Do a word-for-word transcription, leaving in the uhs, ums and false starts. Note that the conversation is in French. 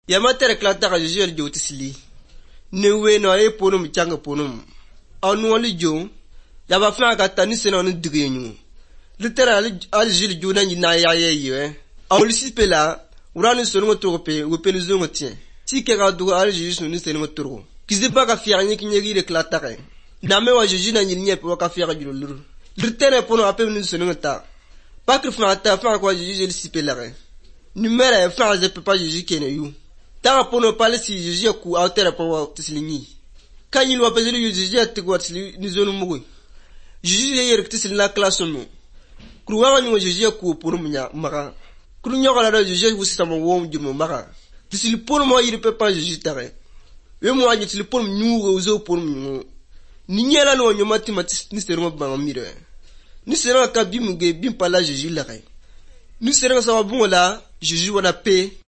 Yamatere klata Jésus el jo tisli. Ne we no e ponum changa ponum. Anu ali jo. Yaba fa ka tani seno no digenyu. Literal al jil jo na na ya ye ye. Awli pela urani sonu mo trope wo pelu zo mo tien. Ti ke ga du al Jésus no ni seno mo tro. Kize pa ka fiar ni kinyegi de klata ka. Na me wa Jésus na ni nye pe ka fiar ju lur. Litere pono ape ni seno ta. Pas que fa ta fa quoi Jésus el sipela. Numero fa je pe pa Jésus kene yu. Tara pono pale si Jésus ku autere po tislini. Kanyi lo apezeli yu Jésus atigwa tisli ni zonu mugo. Jésus yer tisli na classe no. Kruwa ni Jésus ku pono munya maka. Kru nyoka la Jésus vous sita mo wom jumo maka. Tisli pono mo yiri pe pa Jésus tare. We mo anyi tisli pono nyugo uzo pono nyu. Ni nyela no nyoma timatis ni sermo ba mire. Ni sermo ka bimuge bim pala Jésus la kai. Ni sermo sa bongo la Jésus wana pe